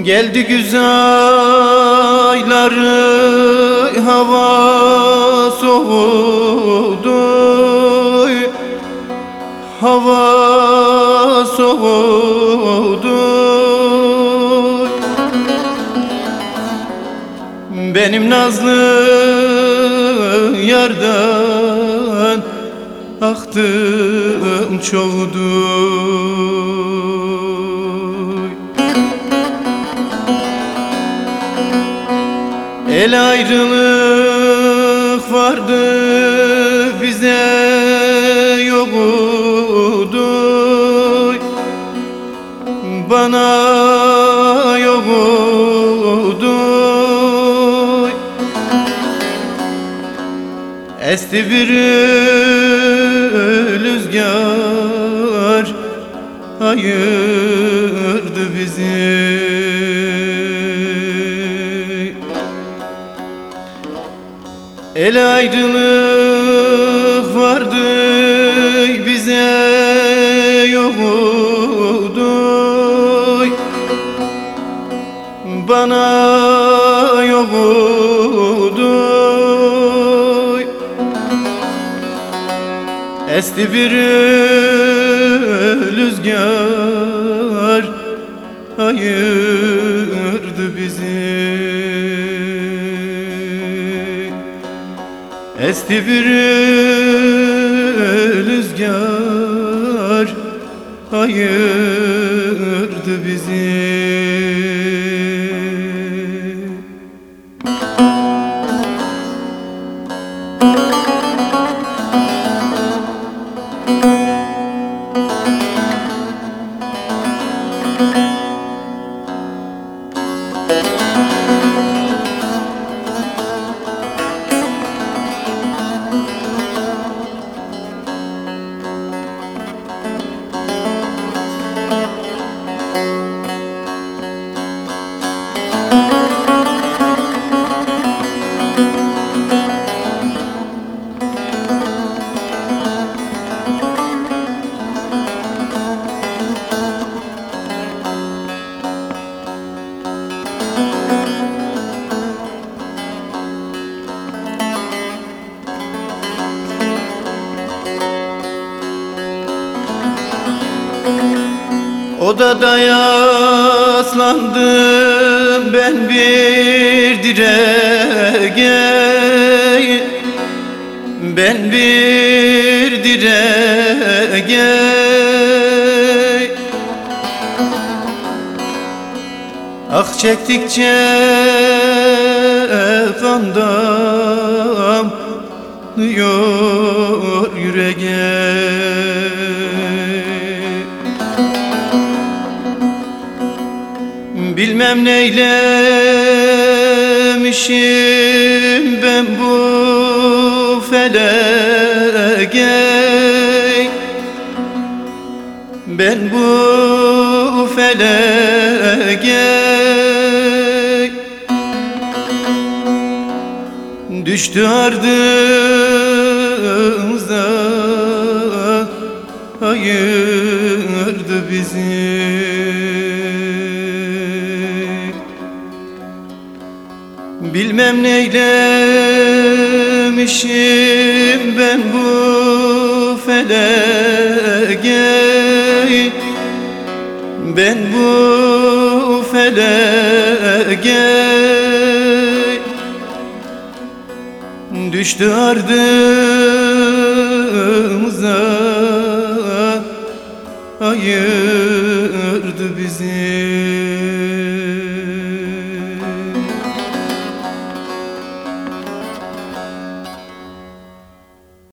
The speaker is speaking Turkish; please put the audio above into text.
Geldi güz ayları, hava soğudu, hava soğudu. Benim nazlı yardan ahtım çoğdu. El ayrılık vardı bize yoktu, bana yoktu. Esti bir rüzgar ayırdı bizi. El ayrılık vardı bize yoktu, bana yoktu. Esti bir rüzgar ayırdı bizi. Esti bir rüzgar ayırdı bizi. Odada yaslandım ben bir direğe, ben bir direğe. Ah çektikçe kan damlıyor yüreğe. Bilmem neylemişim ben bu feleğe, ben bu feleğe. Düştü ardımıza ayırdı bizi. Bilmem neylemişim ben bu feleğe, ben bu feleğe. Düştü ardımıza ayırdı bizi.